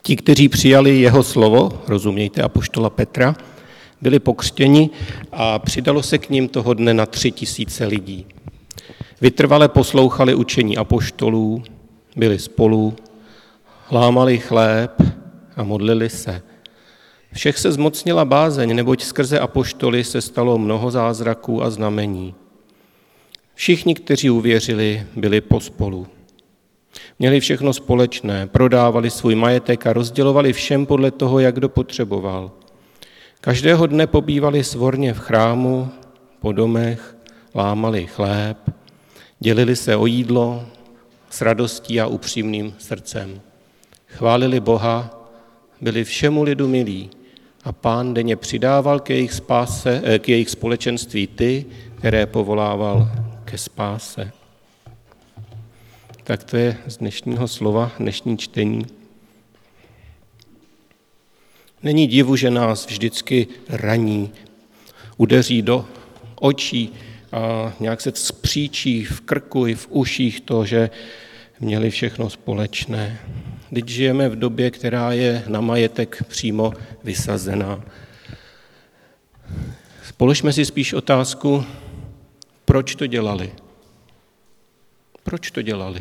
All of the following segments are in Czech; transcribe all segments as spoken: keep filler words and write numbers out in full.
Ti, kteří přijali jeho slovo, rozumějte apoštola Petra, byli pokřtěni a přidalo se k ním toho dne na tři tisíce lidí. Vytrvale poslouchali učení apoštolů, byli spolu, lámali chléb a modlili se. Všech se zmocnila bázeň, neboť skrze apoštoly se stalo mnoho zázraků a znamení. Všichni, kteří uvěřili, byli pospolu. Měli všechno společné, prodávali svůj majetek a rozdělovali všem podle toho, jak kdo potřeboval. Každého dne pobývali svorně v chrámu, po domech, lámali chléb, dělili se o jídlo s radostí a upřímným srdcem. Chválili Boha, byli všemu lidu milí a Pán denně přidával k jejich, spáse, k jejich společenství ty, které povolával ke spáse. Tak to je z dnešního slova, dnešní čtení. Není divu, že nás vždycky raní, udeří do očí a nějak se vzpříčí v krku i v uších to, že měli všechno společné. Teď žijeme v době, která je na majetek přímo vysazená. Položme si spíš otázku, proč to dělali. Proč to dělali?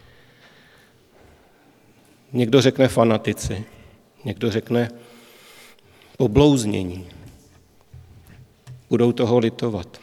Někdo řekne fanatici, někdo řekne poblouznění. Budou toho litovat.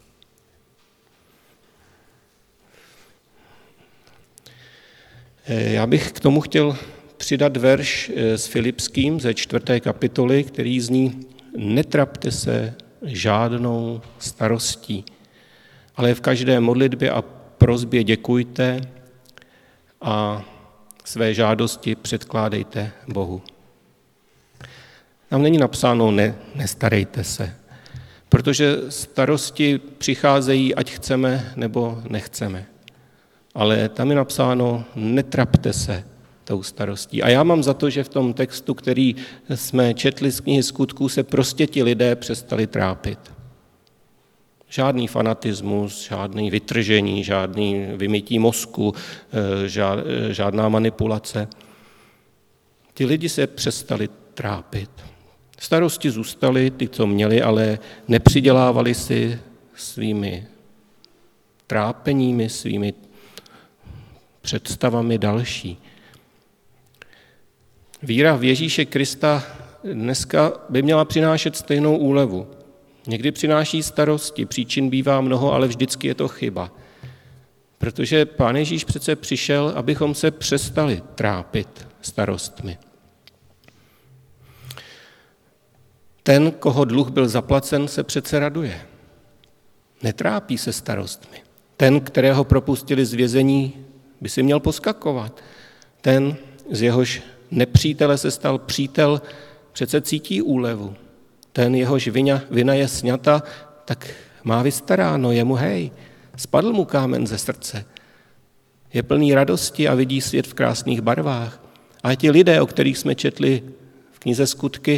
Já bych k tomu chtěl přidat verš s Filipským ze čtvrté kapitoly, který zní: Netrapte se žádnou starostí, ale v každé modlitbě a prosbě děkujte a své žádosti předkládejte Bohu. Tam není napsáno ne, nestarejte se, protože starosti přicházejí, ať chceme nebo nechceme. Ale tam je napsáno, netrapte se tou starostí. A já mám za to, že v tom textu, který jsme četli z knihy Skutků, se prostě ti lidé přestali trápit. Žádný fanatismus, žádný vytržení, žádný vymytí mozku, žádná manipulace. Ti lidi se přestali trápit. Starosti zůstaly, ty, co měli, ale nepřidělávali si svými trápeními, svými představami další. Víra v Ježíše Krista dneska by měla přinášet stejnou úlevu. Někdy přináší starosti, příčin bývá mnoho, ale vždycky je to chyba. Protože Pán Ježíš přece přišel, abychom se přestali trápit starostmi. Ten, koho dluh byl zaplacen, se přece raduje. Netrápí se starostmi. Ten, kterého propustili z vězení, by si měl poskakovat. Ten, z jehož nepřítele se stal přítel, přece cítí úlevu. Ten, jehož vina, vina je sňata, tak má vystaráno, je mu hej. Spadl mu kámen ze srdce. Je plný radosti a vidí svět v krásných barvách. A ti lidé, o kterých jsme četli v knize Skutky,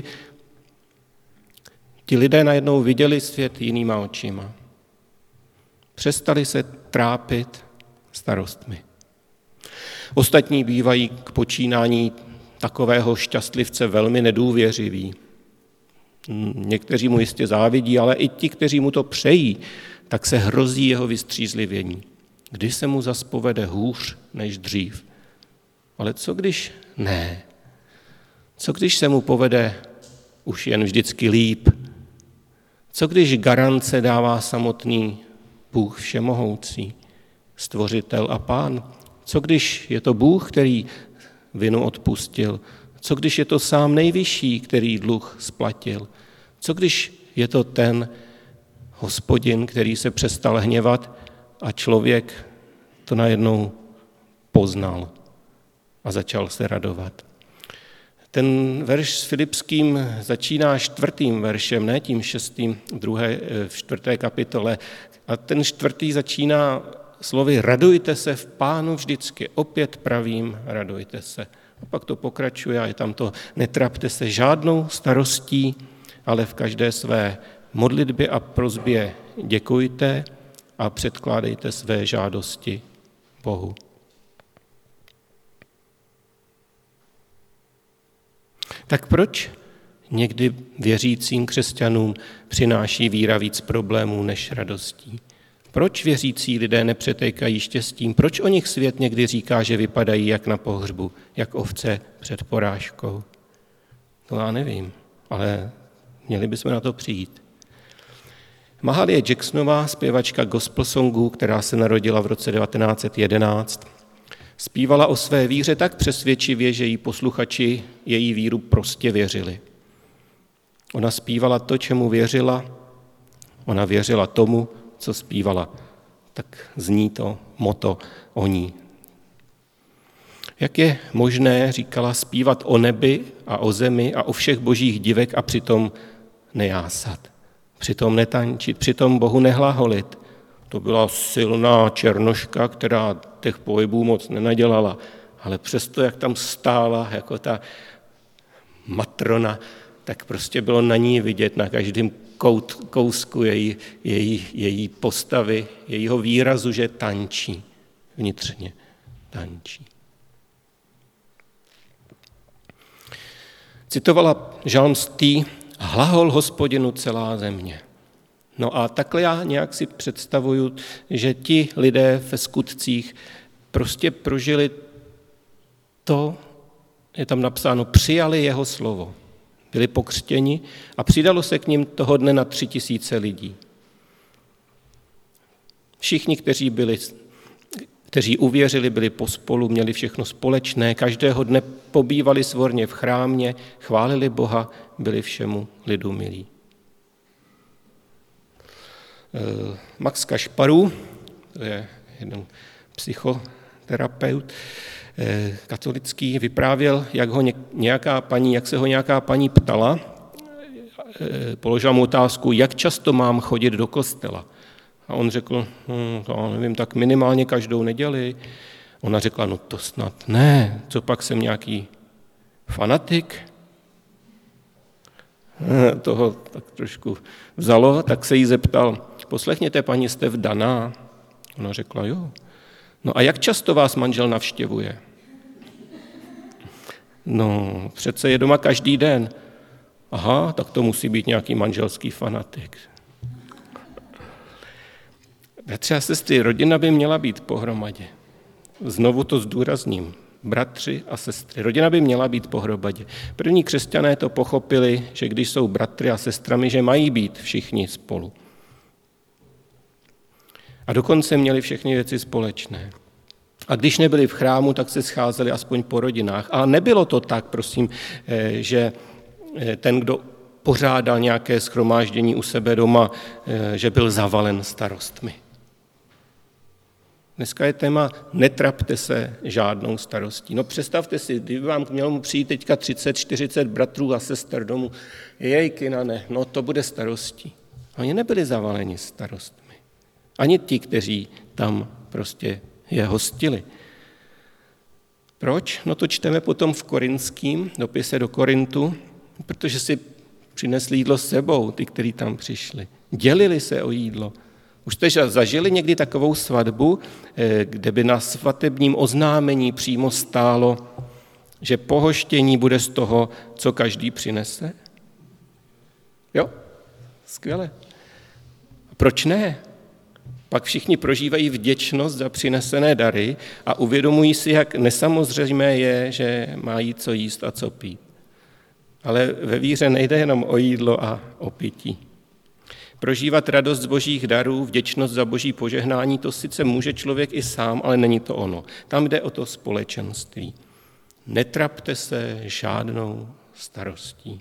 ti lidé najednou viděli svět jinýma očima. Přestali se trápit starostmi. Ostatní bývají k počínání takového šťastlivce velmi nedůvěřiví. Někteří mu jistě závidí, ale i ti, kteří mu to přejí, tak se hrozí jeho vystřízlivění. Kdy se mu zas povede hůř než dřív. Ale co když ne? Co když se mu povede už jen vždycky líp? Co když garance dává samotný Bůh všemohoucí, stvořitel a Pán? Co když je to Bůh, který vinu odpustil? Co když je to sám nejvyšší, který dluh splatil? Co když je to ten Hospodin, který se přestal hněvat a člověk to najednou poznal a začal se radovat? Ten verš s Filipským začíná čtvrtým veršem, ne tím šestým, druhé, v čtvrté kapitole. A ten čtvrtý začíná slovy radujte se v Pánu vždycky, opět pravím, radujte se. A pak to pokračuje a je tam to netrapte se žádnou starostí, ale v každé své modlitbě a prosbě děkujte a předkládejte své žádosti Bohu. Tak proč někdy věřícím křesťanům přináší víra víc problémů než radostí? Proč věřící lidé nepřetékají štěstím? Proč o nich svět někdy říká, že vypadají jak na pohřbu, jak ovce před porážkou? No já nevím, ale měli bychom na to přijít. Mahalie Jacksonová, zpěvačka gospel songů, která se narodila v roce devatenáct set jedenáct, zpívala o své víře tak přesvědčivě, že jí posluchači její víru prostě věřili. Ona zpívala to, čemu věřila, ona věřila tomu, co zpívala. Tak zní to motto o ní. Jak je možné, říkala, zpívat o nebi a o zemi a o všech božích divech a přitom nejásat, přitom netančit, přitom Bohu nehlaholit. To byla silná černoška, která těch pohybů moc nenadělala, ale přesto, jak tam stála jako ta matrona, tak prostě bylo na ní vidět, na každém kout, kousku její, její, její postavy, jejího výrazu, že tančí, vnitřně tančí. Citovala žalmství: hlahol Hospodinu celá země. No a takhle já nějak si představuju, že ti lidé ve skutcích prostě prožili to, je tam napsáno, přijali jeho slovo. Byli pokřtěni a přidalo se k nim toho dne na tři tisíce lidí. Všichni, kteří byli, kteří uvěřili, byli pospolu, měli všechno společné, každého dne pobývali svorně v chrámě, chválili Boha, byli všemu lidu milí. Max Kašparu, to je jeden psychoterapeut katolický, vyprávěl, jak, ho nějaká paní, jak se ho nějaká paní ptala, položila mu otázku, jak často mám chodit do kostela. A on řekl, hm, to nevím, tak minimálně každou neděli. Ona řekla, no to snad ne, co pak jsem nějaký fanatik? Toho tak trošku vzalo, tak se jí zeptal, poslechněte, paní, jste vdaná? Ona řekla, jo. No a jak často vás manžel navštěvuje? No, přece je doma každý den. Aha, tak to musí být nějaký manželský fanatik. Bratři a sestry, rodina by měla být pohromadě. Znovu to zdůrazním. Bratři a sestry. Rodina by měla být pohromadě. První křesťané to pochopili, že když jsou bratry a sestrami, že mají být všichni spolu. A dokonce měli všechny věci společné. A když nebyli v chrámu, tak se scházeli aspoň po rodinách. A nebylo to tak, prosím, že ten, kdo pořádal nějaké shromáždění u sebe doma, že byl zavalen starostmi. Dneska je téma netrapte se žádnou starostí. No představte si, kdyby vám mělo přijít teďka třicet, čtyřicet bratrů a sester domů, jejky na ne, no to bude starostí. Oni nebyli zavaleni starostmi. Ani ti, kteří tam prostě je hostili. Proč? No to čteme potom v korinském dopise do Korintu, protože si přinesli jídlo s sebou, ty, kteří tam přišli. Dělili se o jídlo. Už jste zažili někdy takovou svatbu, kde by na svatebním oznámení přímo stálo, že pohoštění bude z toho, co každý přinese? Jo, skvěle. A proč ne? Pak všichni prožívají vděčnost za přinesené dary a uvědomují si, jak nesamozřejmé je, že mají co jíst a co pít. Ale ve víře nejde jenom o jídlo a o pití. Prožívat radost z božích darů, vděčnost za boží požehnání, to sice může člověk i sám, ale není to ono. Tam jde o to společenství. Netrapte se žádnou starostí.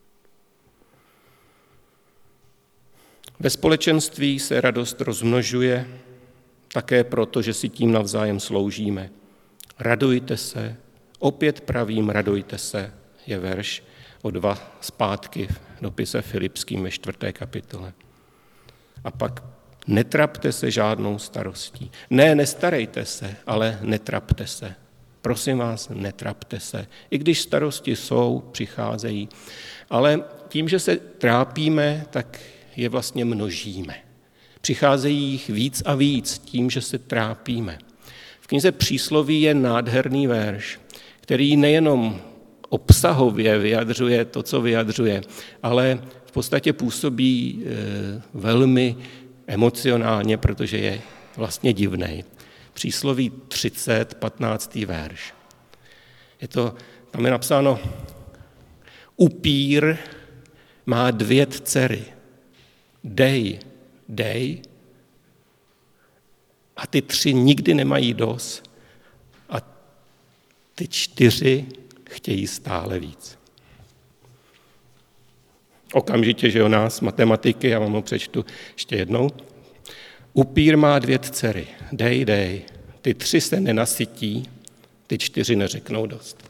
Ve společenství se radost rozmnožuje také proto, že si tím navzájem sloužíme. Radujte se, opět pravím, radujte se, je verš o dva zpátky v dopise Filipským ve čtvrté kapitole. A pak netrapte se žádnou starostí. Ne, nestarejte se, ale netrapte se. Prosím vás, netrapte se. I když starosti jsou, přicházejí. Ale tím, že se trápíme, tak je vlastně množíme. Přicházejí jich víc a víc tím, že se trápíme. V knize Přísloví je nádherný verš, který nejenom obsahově vyjadřuje to, co vyjadřuje, ale v podstatě působí velmi emocionálně, protože je vlastně divnej. Přísloví třicet, patnáctý verš. Je to, tam je napsáno, upír má dvě dcery. Dej, dej. A ty tři nikdy nemají dost. A ty čtyři chtějí stále víc. Okamžitě, že o nás matematiky, já vám ho přečtu ještě jednou. Upír má dvě dcery. Dej, dej. Ty tři se nenasytí, ty čtyři neřeknou dost.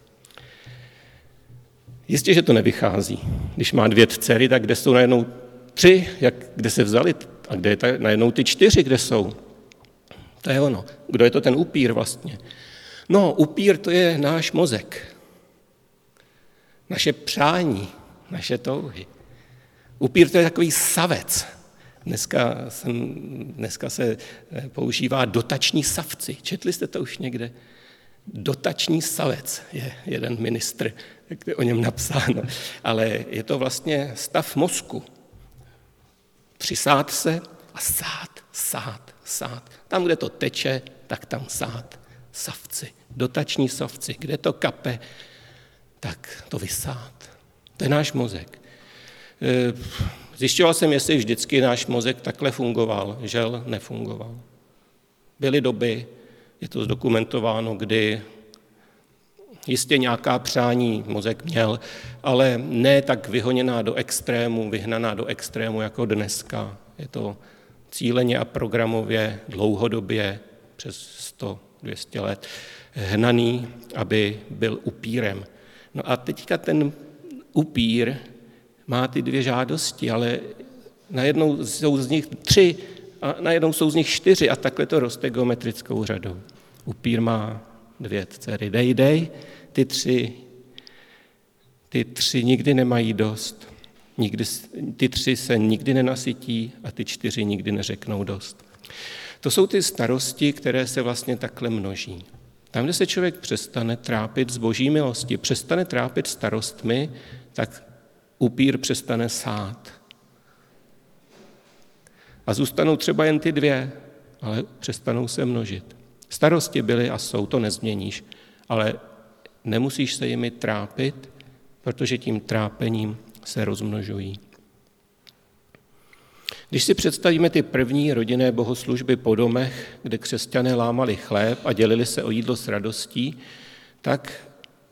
Jistě, že to nevychází. Když má dvě dcery, tak kde jsou najednou tři, jak, kde se vzali, a kde je ta, najednou ty čtyři, kde jsou. To je ono. Kdo je to ten upír vlastně? No, upír to je náš mozek. Naše přání, naše touhy. Upír to je takový savec. Dneska, jsem, dneska se používá dotační savci. Četli jste to už někde? Dotační savec je jeden ministr, jak je o něm napsáno. Ale je to vlastně stav mozku. Přisát se a sát, sát, sát. Tam, kde to teče, tak tam sát. Savci, dotační savci. Kde to kape, tak to vysát. To je náš mozek. Zjišťoval jsem, jestli vždycky náš mozek takhle fungoval. Žel nefungoval. Byly doby, je to zdokumentováno, kdy jistě nějaká přání mozek měl, ale ne tak vyhoněná do extrému, vyhnaná do extrému jako dneska. Je to cíleně a programově, dlouhodobě, přes sto, dvě stě let, hnaný, aby byl upírem. No a teďka ten upír má ty dvě žádosti, ale najednou jsou z nich tři a najednou jsou z nich čtyři a takhle to roste geometrickou řadou. Upír má dvě dcery. Dej, dej, ty tři, ty tři nikdy nemají dost. Nikdy, ty tři se nikdy nenasytí a ty čtyři nikdy neřeknou dost. To jsou ty starosti, které se vlastně takhle množí. Tam, kde se člověk přestane trápit z boží milosti, přestane trápit starostmi, tak upír přestane sát. A zůstanou třeba jen ty dvě, ale přestanou se množit. Starosti byly a jsou, to nezměníš, ale nemusíš se jimi trápit, protože tím trápením se rozmnožují. Když si představíme ty první rodinné bohoslužby po domech, kde křesťané lámali chléb a dělili se o jídlo s radostí, tak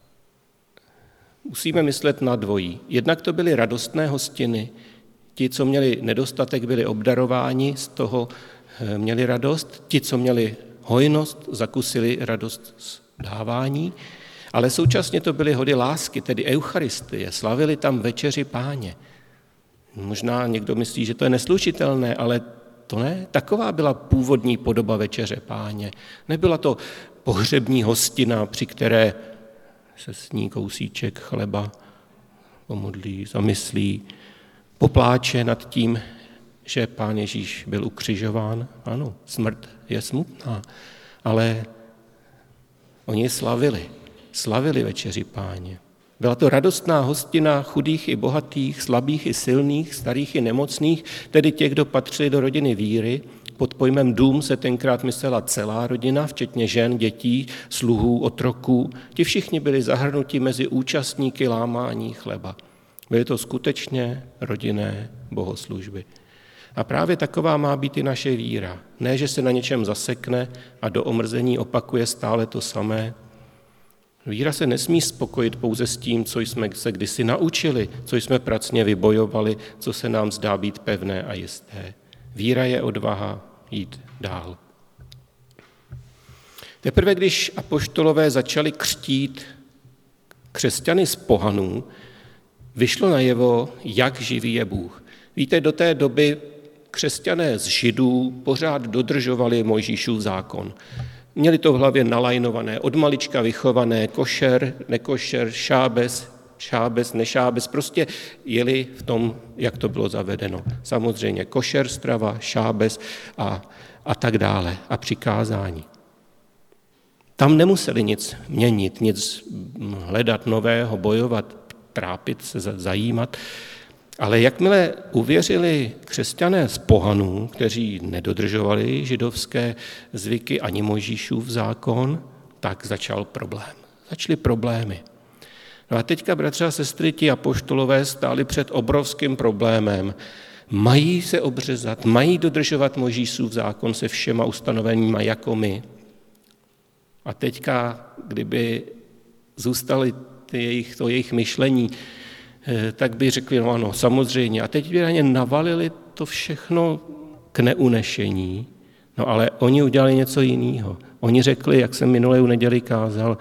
musíme myslet na dvojí. Jednak to byly radostné hostiny. Ti, co měli nedostatek, byli obdarováni, z toho měli radost. Ti, co měli hojnost, zakusili radost z dávání. Ale současně to byly hody lásky, tedy eucharistie. Slavili tam večeři Páně. Možná někdo myslí, že to je neslučitelné, ale to ne. Taková byla původní podoba večeře Páně. Nebyla to pohřební hostina, při které se sní kousíček chleba, pomodlí, zamyslí, popláče nad tím, že Pán Ježíš byl ukřižován. Ano, smrt je smutná, ale oni slavili, slavili večeři Páně. Byla to radostná hostina chudých i bohatých, slabých i silných, starých i nemocných, tedy těch, kdo patřili do rodiny víry. Pod pojmem dům se tenkrát myslela celá rodina, včetně žen, dětí, sluhů, otroků. Ti všichni byli zahrnuti mezi účastníky lámání chleba. Byly to skutečně rodinné bohoslužby. A právě taková má být i naše víra. Ne, že se na něčem zasekne a do omrzení opakuje stále to samé. Víra se nesmí spokojit pouze s tím, co jsme se kdysi naučili, co jsme pracně vybojovali, co se nám zdá být pevné a jisté. Víra je odvaha jít dál. Teprve když apoštolové začali křtít křesťany z pohanů, vyšlo najevo, jak živý je Bůh. Víte, do té doby křesťané z Židů pořád dodržovali Mojžíšův zákon. Měli to v hlavě nalajnované, od malička vychované, košer, nekošer, šábes, šábes, nešábes, prostě jeli v tom, jak to bylo zavedeno. Samozřejmě košer, strava, šábes a, a tak dále a přikázání. Tam nemuseli nic měnit, nic hledat nového, bojovat, trápit se, zajímat. Ale jakmile uvěřili křesťané z pohanů, kteří nedodržovali židovské zvyky ani Mojžíšův zákon, tak začal problém. Začaly problémy. No a teďka, bratři a sestry, ti apoštolové stáli před obrovským problémem. Mají se obřezat, mají dodržovat Mojžíšův zákon se všema ustanoveníma jako my. A teďka, kdyby zůstali jejich, to jejich myšlení, tak by řekli, no ano, samozřejmě. A teď by na ně navalili to všechno k neunešení. No ale oni udělali něco jiného. Oni řekli, jak jsem minulé u neděli kázal,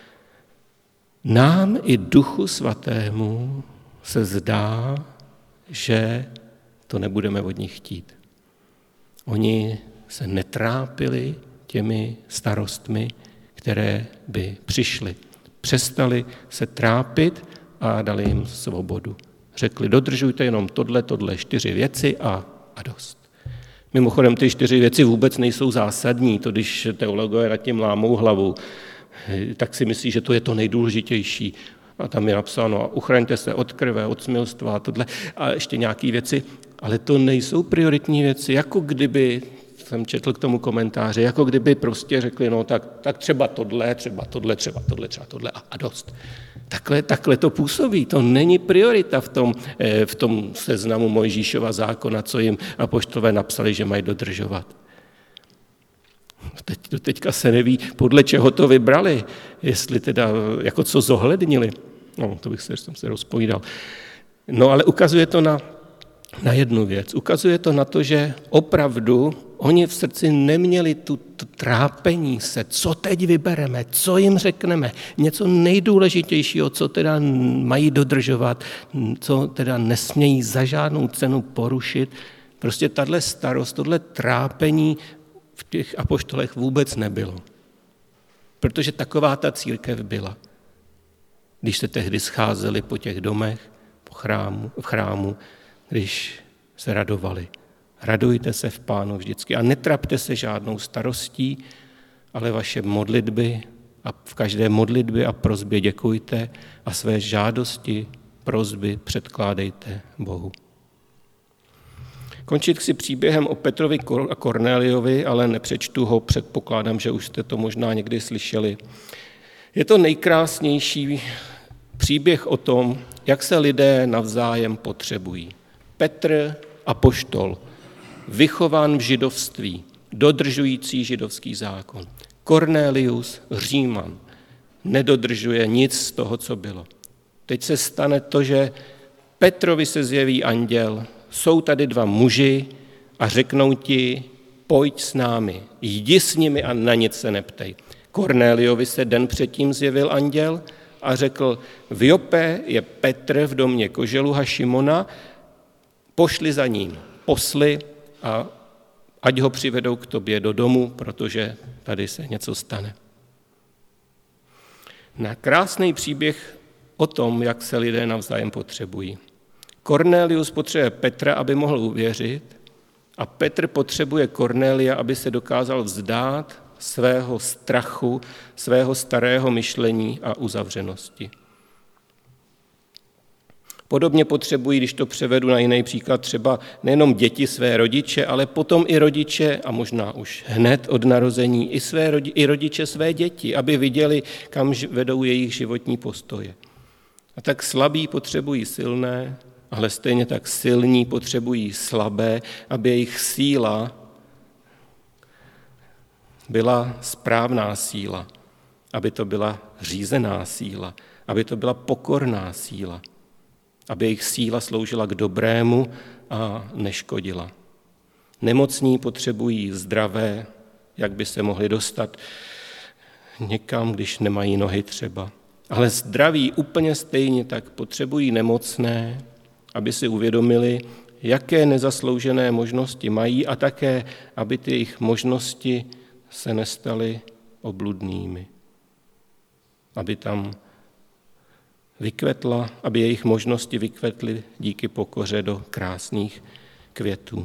nám i Duchu Svatému se zdá, že to nebudeme od nich chtít. Oni se netrápili těmi starostmi, které by přišly. Přestali se trápit a dali jim svobodu. Řekli, dodržujte jenom tohle, tohle čtyři věci a, a dost. Mimochodem, ty čtyři věci vůbec nejsou zásadní. To, když teologové nad tím lámou hlavu, tak si myslí, že to je to nejdůležitější. A tam je napsáno, uchraňte se od krve, od smilstva a tohle. A ještě nějaké věci. Ale to nejsou prioritní věci. Jako kdyby, jsem četl k tomu komentáře, jako kdyby prostě řekli, no tak, tak třeba tohle, třeba tohle, třeba tohle, třeba tohle a, a dost. Takhle, takhle to působí. To není priorita v tom, v tom seznamu Mojžíšova zákona, co jim apoštolové napsali, že mají dodržovat. Teď, teďka se neví, podle čeho to vybrali, jestli teda, jako co zohlednili. No, to bych se, jsem se rozpovídal. No, ale ukazuje to na, na jednu věc. Ukazuje to na to, že opravdu oni v srdci neměli tu, tu trápení se, co teď vybereme, co jim řekneme, něco nejdůležitějšího, co teda mají dodržovat, co teda nesmějí za žádnou cenu porušit. Prostě tahle starost, tohle trápení v těch apoštolech vůbec nebylo. Protože taková ta církev byla. Když se tehdy scházeli po těch domech, po chrámu, v chrámu, když se radovali. Radujte se v Pánu vždycky a netrapte se žádnou starostí, ale vaše modlitby a v každé modlitbě a prosbě děkujte a své žádosti, prosby předkládejte Bohu. Končit si příběhem o Petrovi a Kornéliovi, ale nepřečtu ho, předpokládám, že už jste to možná někdy slyšeli. Je to nejkrásnější příběh o tom, jak se lidé navzájem potřebují. Petr, apoštol, vychován v židovství, dodržující židovský zákon. Kornélius, Říman, nedodržuje nic z toho, co bylo. Teď se stane to, že Petrovi se zjeví anděl, jsou tady dva muži a řeknou ti, pojď s námi, jdi s nimi a na nic se neptej. Kornéliovi se den předtím zjevil anděl a řekl, v Jope je Petr v domě koželuha Šimona, pošli za ním posly a ať ho přivedou k tobě do domu, protože tady se něco stane. Na krásný příběh o tom, jak se lidé navzájem potřebují. Kornélius potřebuje Petra, aby mohl uvěřit, a Petr potřebuje Kornélia, aby se dokázal vzdát svého strachu, svého starého myšlení a uzavřenosti. Podobně potřebují, když to převedu na jiný příklad, třeba nejenom děti své rodiče, ale potom i rodiče, a možná už hned od narození, i, své, i rodiče své děti, aby viděli, kam vedou jejich životní postoje. A tak slabí potřebují silné, ale stejně tak silní potřebují slabé, aby jejich síla byla správná síla, aby to byla řízená síla, aby to byla pokorná síla, aby jejich síla sloužila k dobrému a neškodila. Nemocní potřebují zdravé, jak by se mohli dostat někam, když nemají nohy třeba. Ale zdraví úplně stejně tak potřebují nemocné, aby si uvědomili, jaké nezasloužené možnosti mají a také, aby ty jejich možnosti se nestaly obludnými. Aby tam vykvetla, aby jejich možnosti vykvetly díky pokoře do krásných květů.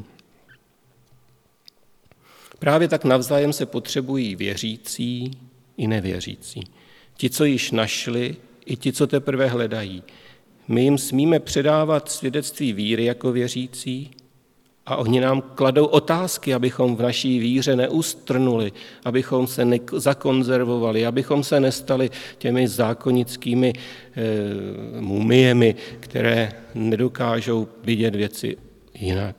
Právě tak navzájem se potřebují věřící i nevěřící. Ti, co již našli i ti, co teprve hledají. My jim smíme předávat svědectví víry jako věřící a oni nám kladou otázky, abychom v naší víře neustrnuli, abychom se nezakonzervovali, abychom se nestali těmi zákonickými e, mumiemi, které nedokážou vidět věci jinak.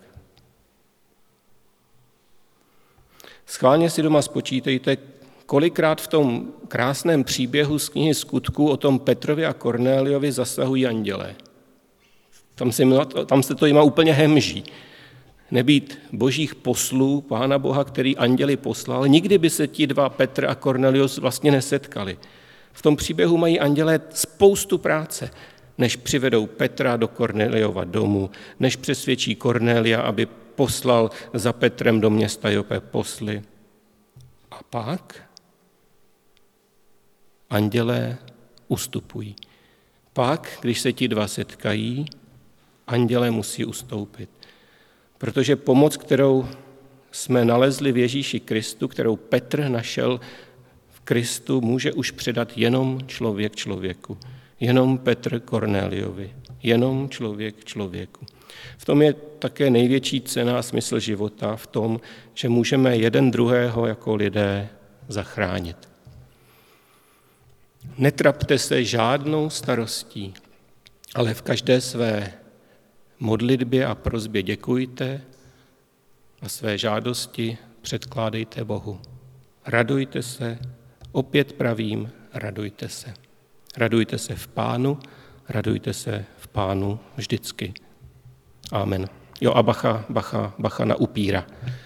Schválně si doma spočítejte, kolikrát v tom krásném příběhu z knihy Skutků o tom Petrovi a Kornéliovi zasahují andělé. Tam se, tam se to jima úplně hemží. Nebýt božích poslů, Pána Boha, který anděli poslal, nikdy by se ti dva, Petr a Kornelius, vlastně nesetkali. V tom příběhu mají andělé spoustu práce, než přivedou Petra do Korneliova domu, než přesvědčí Kornélia, aby poslal za Petrem do města Jope posly. A pak andělé ustupují. Pak, když se ti dva setkají, andělé musí ustoupit. Protože pomoc, kterou jsme nalezli v Ježíši Kristu, kterou Petr našel v Kristu, může už předat jenom člověk člověku. Jenom Petr Kornéliovi. Jenom člověk člověku. V tom je také největší cena a smysl života, v tom, že můžeme jeden druhého jako lidé zachránit. Netrapte se žádnou starostí, ale v každé své modlitbě a prosbě děkujte a své žádosti předkládejte Bohu. Radujte se, opět pravím, radujte se. Radujte se v Pánu, radujte se v Pánu vždycky. Amen. Jo a bacha, bacha, bacha na upíra.